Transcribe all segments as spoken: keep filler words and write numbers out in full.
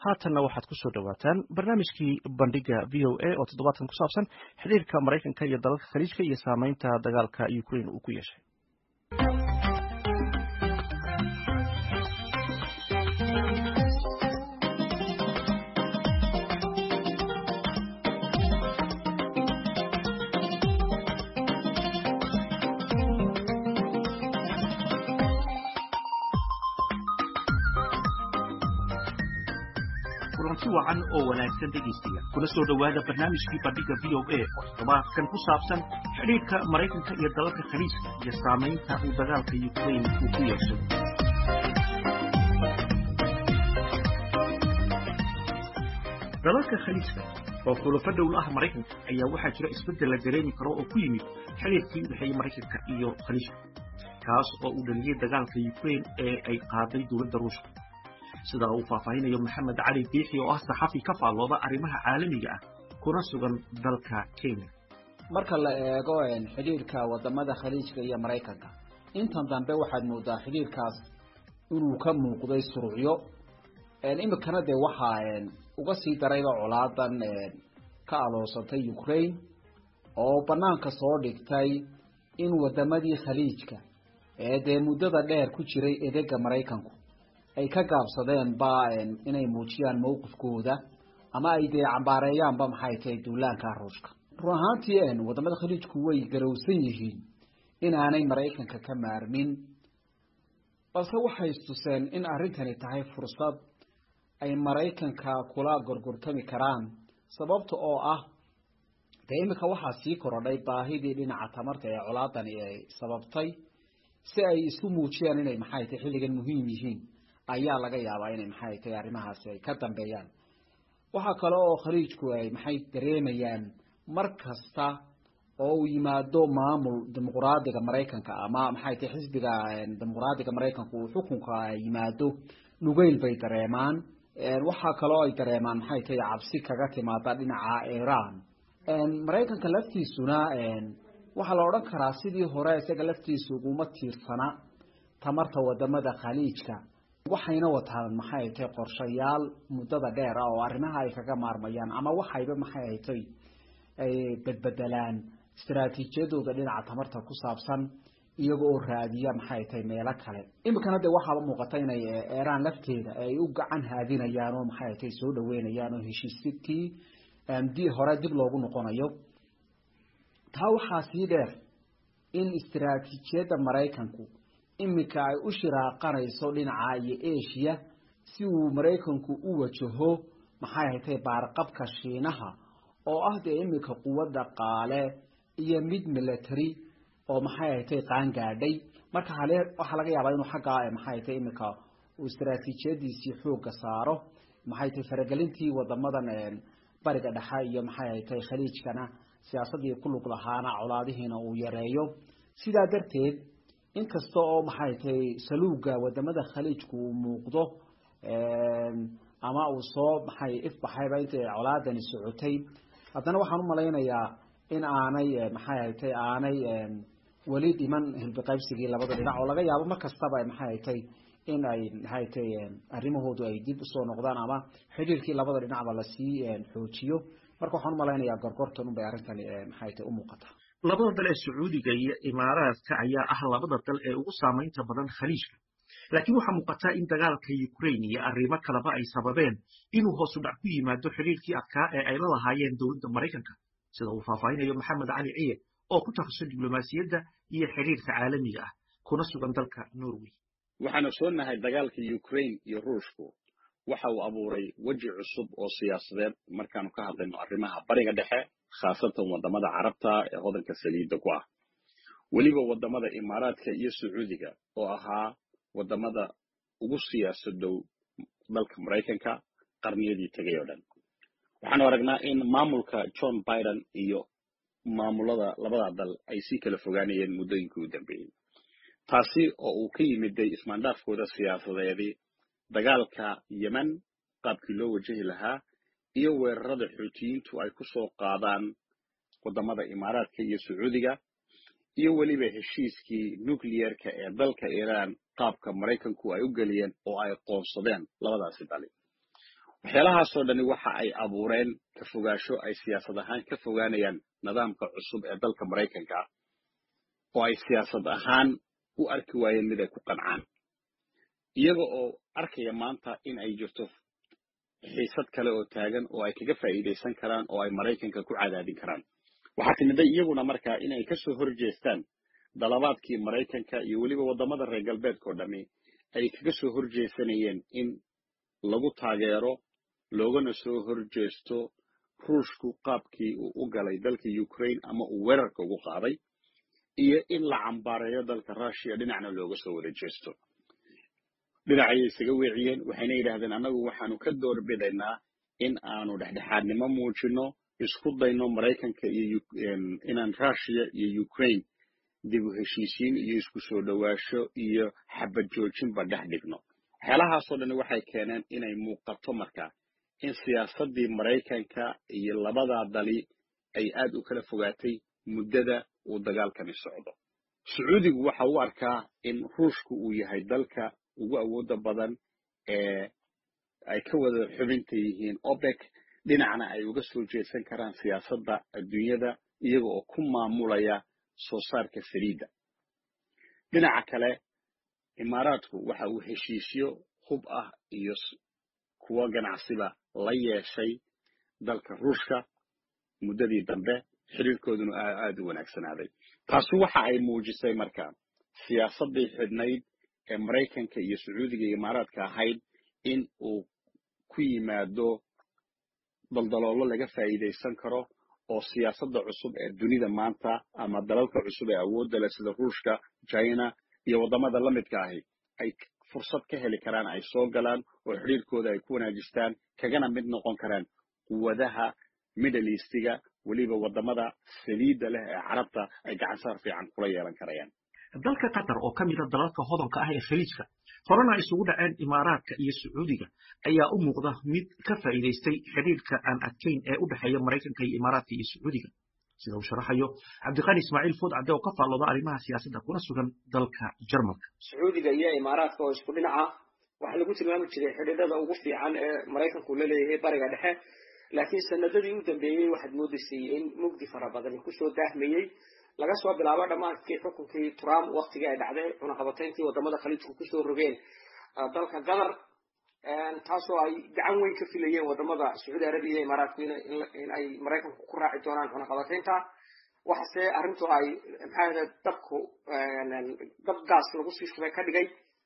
haatanna waxaad ku soo dhawaataan barnaamijkii bandhiga v o a oo toddobaadkan ku saabsan xiriirka Maraykanka iyo dalalka khaliijka iyo saamaynta dagaalka Ukraine uu ku yeeshay. kulanti wacan oo wanaagsan dhegeystayaal kuna soo dhawaada barnaamijkii bandhiga v o a oo toddobaadkan ku saabsan xiriirka Maraykanka iyo dalalka khaliijka iyo saamaynta uu dagaalka Ukraine uu ku yeeshay. dalalka khaliijka oo xulafo dhow ah Maraykanka ayaa waxaa jira isbeddel la dareemi karo oo ku yimid xiriirkii u dhexeeyay Maraykanka iyo khaliijka kaas oo uu dhaliyay dagaalka Ukraine ee ay qaaday dowladda Ruushka. sida uu faahfaahinayo Maxamed Cali Biixi oo ah saxafi ka faallooda arrimaha caalamiga ah kuna sugan dalka Kenya. marka la eego xiriirka wadamada khaliijka iyo Maraykanka intan dambe waxaad moodaa xiriirkaas inuu ka muuqday suruucyo imikana de waxa uga sii darayba colaadan ka aloosatay Ukraine oo banaanka soo dhigtay in wadamadii khaliijka ee de muddada dheer ku jiray eedega Maraykanku ay ka gaabsadeen ba inay muujiyaan mowqifkooda ama ay de cambaareeyaan ba maxay tahay duulaanka Ruushka. run ahaantii wadamada khaliijku way garowsan yihiin in aanay Maraykanka ka maarmin balse waxay istuseen in arrintani tahay fursad ay Maraykanka kula gorgortami karaan sababta oo ah de imika waxaa sii korodhay baahidii dhinaca tamarta ee colaadani ay sababtay si ay isu muujiyaan inay maxay tahay xilligan muhiim yihiin ayaa laga yaabaa inay maxay tahay arrimahaasi ay ka dambeeyaan. waxa kale oo khaliijku ay maxay dareemayaan markasta oo uu yimaado maamul dimuqraadiga Maraykanka ama maxay tahay xisbiga dimuqraadiga Maraykanku uu xukunka yimaado nugayl bay dareemaan. waxa kale oo ay dareemaan maxay tahay cabsi kaga timaada dhinaca Iran. Maraykanka laftiisuna waxa la oran karaa sidii hore isaga laftiisu uma tiirsana tamarta wadamada khaliijka waxayna wataan maxay tahay qorshayaal muddada dheer oo arrimaha ay kaga maarmayaan ama waxayba maxay tahay ay badbedelaan istiraatiijiyadooda dhinaca tamarta ku saabsan iyaga oo raadiya maxay tahay meelo kale. imikana de waxa muuqata inay Iran lafteeda ay u gacan haadinayaan oo maxay tahay soo dhaweynayaan oo heshiiskii dii hore dib loogu noqonayo. taa waxaa sii dheer in istiraatiijiyada Maraykanku imika ay u shiraaqanayso dhinaca iyo Asia si uu Maraykanku u wajaho maxay tahay baarqabka Shiinaha oo ah de imika quwadda qaale iyo mid military oo maxay tahay qaan gaadhay. marka hale waxa laga yaabaa inuu xagga maxay tahay imika uu istiraatiijiyadiisii xoog saaro maxay tahay faragelintii wadamadan bariga dhexe iyo maxay tahay khaliijkana siyaasadii ku lug lahaana colaadihiina uu yareeyo. sidaa darteed inkasta oo maxay tahay saluuga wadamada khaliijku uu muuqdo ama uu soo maxay ifbaxayba intay colaadani socotay haddana waxaan u malaynayaa in aanay maxay tahay aanay wali dhiman hilbiqaybsigii labada dhinac oo laga yaabo markastaba maxay tahay in ay maxay tahay arrimahoodu ay dib u soo noqdaan ama xiriirkii labada dhinacba la sii xoojiyo. marka waxaan u malaynayaa gorgortan u bay arrintani maxay tahay u muuqataa. labada dal ee Sacuudiga iyo Imaaraadka ayaa ah labada dal ee ugu saamaynta badan khaliijka laakiin waxa muuqata in dagaalka Ukraine iyo arrimo kaleba ay sababeen inuu hoos u dhac ku yimaado xiriirkii adkaa ee ay la lahaayeen dowladda Maraykanka sida uu faahfaahinayo Maxamed Cali Ciye oo ku takhasusay diblomaasiyadda iyo xiriirka caalamiga ah kuna sugan dalka Norway. waxaanu soonahay dagaalka Ukraine iyo Ruushku waxa uu abuuray waji cusub oo siyaasadeed markaanu ka hadlayno arrimaha bariga dhexe khaasatan wadamada Carabta ee hodanka saliidda ku ah waliba wadamada Imaaraadka iyo Sacuudiga oo ahaa wadamada ugu siyaasadow dalka Maraykanka qarniyadii tagay oo dhan. waxaanu aragnaa in maamulka John Biden iyo maamulada labada dal ay si kala fogaanayeen muddooyinkii u dambeeyay taasi oo uu ka yimid ismaandhaafkooda siyaasadeedii dagaalka Yemen qaabkii loo wajahi lahaa iyo weerarada Xuutiyiintu ay ku soo qaadaan wadamada Imaaraadka iyo Sacuudiga iyo waliba heshiiskii nuclearka ee dalka Iran qaabka Maraykanku ay u galiyeen oo ay qoonsadeen labadaasi dal. waxyaalahaasoo dhani waxa ay abuureen ka fogaasho ay siyaasad ahaan ka fogaanayaan nidaamka cusub ee dalka maraykanka oo ay siyaasad ahaan u arki waayeen mid ay ku qancaan iyaga oo arkaya maanta in ay jirto xiisad kale oo taagan oo ay kaga faa'iidaysan karaan oo ay maraykanka ku cadaadin karaan waxaa timiday iyaguna markaa in ay kasoo horjeestaan dalabaadkii maraykanka iyo weliba waddamada reer galbeedka oo dhami ay kaga soo horjeesanayeen in lagu taageero loogana soo horjeesto ruushku qaabkii uu u galay dalka Ukraine ama uu weerarka ugu qaaday iyo in la cambaareeyo dalka Russia dhinacna looga soo wareejeesto dhinacay isaga weeciyeen waxayna yiraahdeen anagu waxaanu ka doorbidaynaa in aanu dhexdhexaadnimo muujino isku dayno maraykanka iyo inaan Russia iyo Ukraine dib u heshiisiin iyo isku soo dhawaasho iyo xabad joojinba dhex dhigno waxyaalahaasoo dhan waxay keeneen inay muuqato markaa in siyaasadii maraykanka iyo labada dali ay aad u kala fogaatay muddada uu dagaalkani socdo sacuudigu waxa uu arkaa in ruushku uu yahay dalka ugu awooda badan ee ay ka wada xubinta yihiin OPEC dhinacna ay uga soo jeesan karaan siyaasadda adduunyada iyaga oo ku maamulaya soo saarka saliidda dhinaca kale imaaraadku waxa uu heshiisyo hub ah iyo kuwa ganacsiba la yeeshay dalka ruushka muddadii dambe xiriirkooduna aad u wanaagsanaaday taasi waxa ay muujisay markaa siyaasaddii xidhnayd ee maraykanka iyo sacuudiga iyo imaaraadka ahayd in uu ku yimaado daldaloolo laga faa'iidaysan karo oo siyaasadda cusub ee dunida maanta ama dalalka cusub ee awoodda leh sida ruushka china iyo waddamada la midka ahi ay fursad ka heli karaan ay soo galaan oo xiriirkooda ay ku wanaajistaan kagana mid noqon karaan quwadaha middle eastiga weliba waddamada saliidda leh ee carabta ay gacansaar fiican kula yeelan karayaan dalka qatar oo ka mida dalalka hodanka ah ee khaliijka horena isugu dhaceen imaaraadka iyo sacuudiga ayaa u muuqda mid ka faa'iidaystay xiriirka aan adkayn ee u dhexeeya maraykanka iyo imaaraadka iyo sacuudiga sida uu sharaxayo cabdiqani ismaaciil food cadde oo ka faallooda arrimaha siyaasadda kuna sugan dalka jarmalka sacuudiga iyo imaaraadka oo isku dhinaca waxaa lagu tilmaami jiray xidhiidhada ugu fiican ee maraykanku la leeyahay bariga dhexe laakiin sanadadii u dambeeyey waxaad moodaysay in mugdi fara badan kusoo daahmayey laga soo bilaabo dhammaadkii xukunkii Trump waqtigii ay dhacday cunaqabatayntii wadamada khaliijku ku soo rogeen dalka Qatar taasoo ay gacan weyn ka filayeen wadamada Saudi Arabia iyo Imaaraadku in ay Mareykanku ku raaci doonaan cunaqabataynta waxase arrintu ay maxay dabku dab gaas lagu sii shubay ka dhigay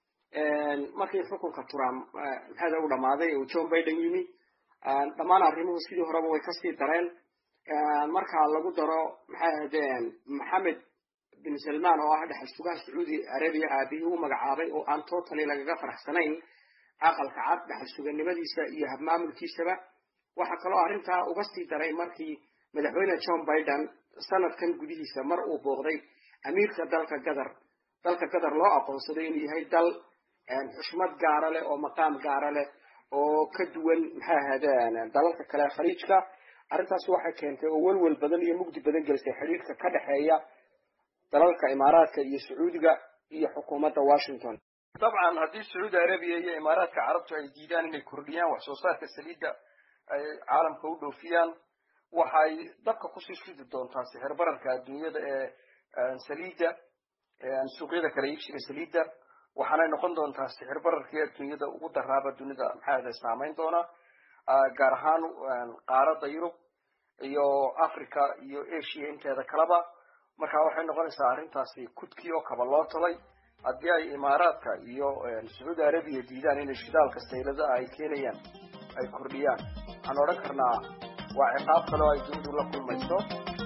markii xukunka Trump maxay u dhamaaday oo Joe Biden yimi dhammaan arrimuhu sidii horeba way ka sii dareen marka lagu daro maxay ahaydeen Mohammed bin Salman oo ah dhaxal sugaha Saudi Arabia aabihii u magacaabay oo aan totally lagaga faraxsanayn aqalka cad dhaxal suganimadiisa iyo habmaamulkiisaba waxa kale oo arrinta uga sii daray markii madaxweyne Joe Biden sanadkan gudihiisa mar uu booqday amiirka dalka Qatar dalka Qatar loo aqoonsaday inuu yahay dal xushmad gaar ah leh oo maqaam gaar ah leh oo ka duwan maxay ahaydeen dalalka kale khaliijka arrintaas waxay keentay oo walwal badan iyo mugdi badan gelisay xiriirka ka dhaxeeya dalalka imaaraadka iyo sacuudiga iyo xukuumadda Washington dabcan haddii Saudi Arabia iyo imaaraadka carabtu ay diidaan inay kordhiyaan wax soo saarka saliidda ay caalamka u dhoofiyaan waxay dabka ku sii shidi doontaa sicir bararka adduunyada ee saliidda suuqyada kala iibsiga saliidda waxaanay noqon doontaa sicir bararkii adduunyada ugu daraaba dunida maxay saameyn doona gaar ahaan qaaradda Yurub iyo Afrika iyo Asia inteeda kalaba marka waxay noqonaysaa arrintaasi kudkii oo kaba loo talay haddii ay imaaraadka iyo Saudi Arabia diidaan inay shidaalka saylada ay keenayaan ay kordhiyaan waxaan odhan karnaa waa ciqaab kale oo ay dunidu la kulmayso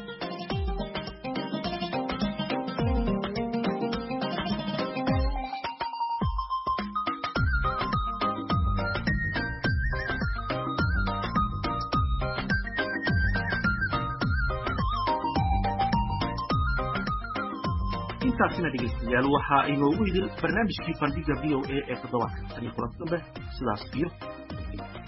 intaasina dhegeystayaal waxa inoogu idil barnaamijkii bandhiga V O A ee toddobaadka tan iyo kulanti dambe sidaas iyo